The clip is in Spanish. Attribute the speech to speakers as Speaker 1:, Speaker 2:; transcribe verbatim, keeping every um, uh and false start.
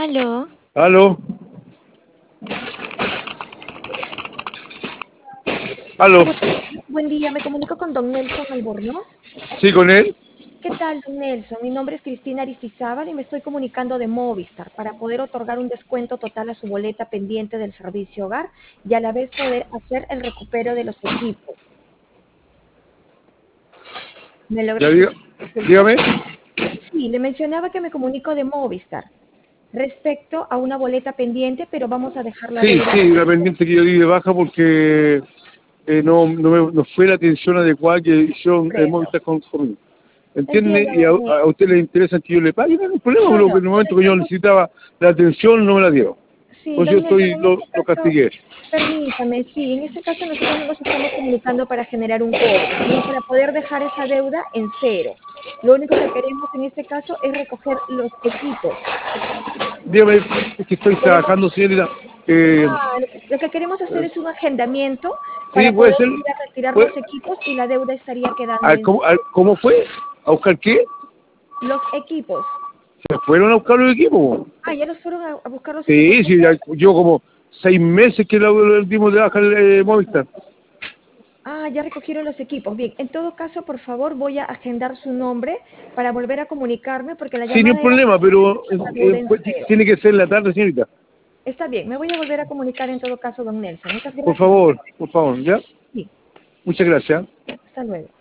Speaker 1: Aló.
Speaker 2: Aló. Aló.
Speaker 1: Bu- Buen día, me comunico con don Nelson Albornoz.
Speaker 2: Sí, con él.
Speaker 1: ¿Qué tal, don Nelson? Mi nombre es Cristina Aristizábal y me estoy comunicando de Movistar para poder otorgar un descuento total a su boleta pendiente del servicio hogar y a la vez poder hacer el recupero de los equipos. ¿Me logra
Speaker 2: Ya diga,
Speaker 1: escuchar? Disculpe.
Speaker 2: dígame.
Speaker 1: Sí, le mencionaba que me comunico de Movistar respecto a una boleta pendiente, pero vamos a dejar la
Speaker 2: Sí,
Speaker 1: deuda.
Speaker 2: sí, la pendiente que yo di de baja porque eh, no, no, me- no fue la atención adecuada que hicieron el
Speaker 1: Comprendo.
Speaker 2: Movistar con- conmigo. ¿Entiende?
Speaker 1: Entiendo,
Speaker 2: Y a,
Speaker 1: don Nelson.
Speaker 2: a usted le interesa que yo le pague, no hay problema,
Speaker 1: No,
Speaker 2: pero
Speaker 1: no,
Speaker 2: en el
Speaker 1: pero
Speaker 2: momento que yo
Speaker 1: estamos.
Speaker 2: necesitaba la atención no me la dio.
Speaker 1: Sí,
Speaker 2: Por eso yo
Speaker 1: don Nelson,
Speaker 2: estoy,
Speaker 1: en
Speaker 2: lo,
Speaker 1: este
Speaker 2: lo
Speaker 1: caso,
Speaker 2: castigué.
Speaker 1: permítame, sí, en este caso nosotros no nos estamos comunicando para generar un cobro, sino para poder dejar esa deuda en cero. Lo único que queremos en este caso es recoger los equipos.
Speaker 2: Dígame, es que estoy
Speaker 1: Queremos,
Speaker 2: trabajando, señorita. Eh,
Speaker 1: ah, lo que, lo que queremos hacer es un agendamiento
Speaker 2: sí,
Speaker 1: para
Speaker 2: puede
Speaker 1: poder
Speaker 2: ser.
Speaker 1: ir a retirar
Speaker 2: Puede,
Speaker 1: los equipos y la deuda estaría quedando
Speaker 2: a-
Speaker 1: en
Speaker 2: ¿cómo, a-
Speaker 1: cero.
Speaker 2: ¿Cómo fue? ¿A buscar qué?
Speaker 1: Los equipos.
Speaker 2: Se fueron a buscar los equipos.
Speaker 1: Ah, ya los fueron a, a buscar los equipos.
Speaker 2: Sí,
Speaker 1: ¿Me
Speaker 2: sí, ya,
Speaker 1: puede
Speaker 2: yo como seis meses que lo, lo dimos de baja el eh, Movistar.
Speaker 1: Ah, ya recogieron los equipos. Bien, en todo caso, por favor, voy a agendar su nombre para volver a comunicarme porque la
Speaker 2: Sin ningún
Speaker 1: llamada era
Speaker 2: problema,
Speaker 1: para poder
Speaker 2: pero
Speaker 1: dejar
Speaker 2: eh,
Speaker 1: la deuda
Speaker 2: eh,
Speaker 1: en
Speaker 2: pues,
Speaker 1: cero.
Speaker 2: tiene que ser en la tarde, señorita.
Speaker 1: Está bien, me voy a volver a comunicar en todo caso, don Nelson. Muchas
Speaker 2: Por
Speaker 1: gracias,
Speaker 2: favor,
Speaker 1: amable.
Speaker 2: por favor, ¿ya?
Speaker 1: Sí,
Speaker 2: Muchas gracias.
Speaker 1: hasta luego.